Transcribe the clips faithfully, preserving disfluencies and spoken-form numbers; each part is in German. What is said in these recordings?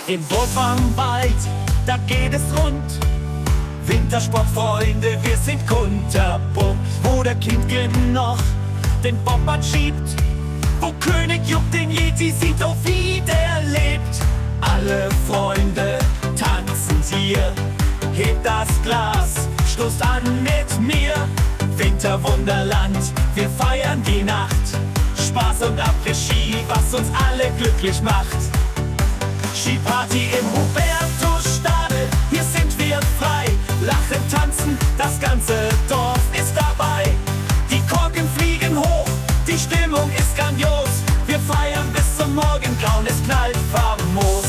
Im Wurfangwald, da geht es rund. Wintersportfreunde, wir sind kunterbunt. Wo der Kindgen noch den Bobbard schiebt, wo König Jupp den Yeti sieht, oh wie der lebt. Alle Freunde tanzen hier, hebt das Glas, stoßt an mit mir. Winterwunderland, wir feiern die Nacht. Spaß und Après-Ski, was uns alle glücklich macht. Skiparty im Hubertusstadel, hier sind wir frei. Lachen, tanzen, das ganze Dorf ist dabei. Die Korken fliegen hoch, die Stimmung ist grandios. Wir feiern bis zum Morgengrauen, es knallt famos.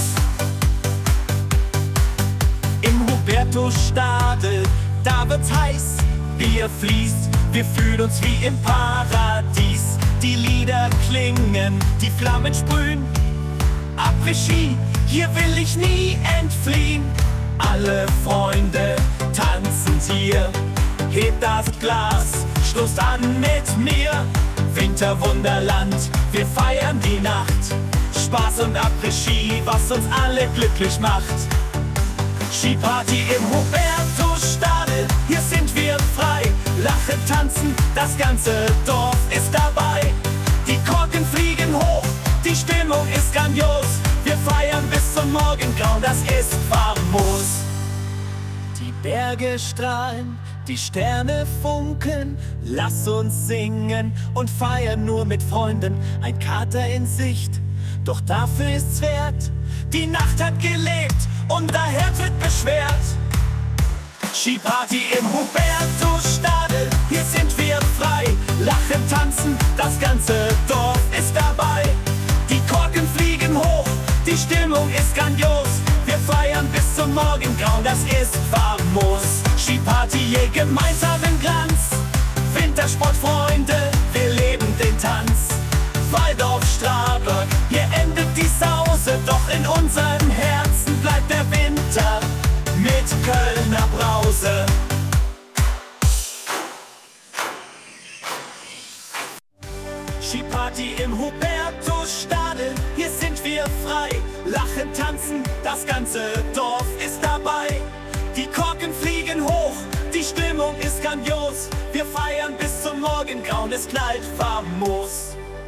Im Hubertusstadel, da wird's heiß, Bier fließt, wir fühlen uns wie im Paradies. Die Lieder klingen, die Flammen sprühen. Après-Ski, hier will ich nie entfliehen. Alle Freunde tanzen hier, hebt das Glas, stoßt an mit mir. Winterwunderland, wir feiern die Nacht. Spaß und Après-Ski, was uns alle glücklich macht. Skiparty im Hubertusstadel, hier sind wir frei. Lachen, tanzen, das ganze Dorf ist dabei. Die Korken fliegen hoch, die Stimmung ist grandios. Wir feiern bis zum Morgengrauen, das ist famos. Die Berge strahlen, die Sterne funkeln. Lass uns singen und feiern nur mit Freunden. Ein Kater in Sicht, doch dafür ist's wert. Die Nacht hat gelebt und der Herd wird beschwert. Skiparty im Hubertusstadel, hier sind wir frei. Lachen, tanzen, das ganze Dorf ist dabei. Die Korken fliegen hoch, die Stimmung ist grandios. Wir feiern bis zum Morgengrauen, das ist famos. Skiparty, je gemeinsamen Glanz. Wintersportfreunde, wir leben den Tanz. Waldorf, Straberg, hier endet die Sause. Doch in unseren Herzen bleibt der Winter mit Kölner Brause. Skiparty im Hubertusstadel, hier sind wir frei. Lachen, tanzen, das ganze Dorf ist dabei. Die Korken fliegen hoch, die Stimmung ist grandios. Wir feiern bis zum Morgengrauen, es knallt famos.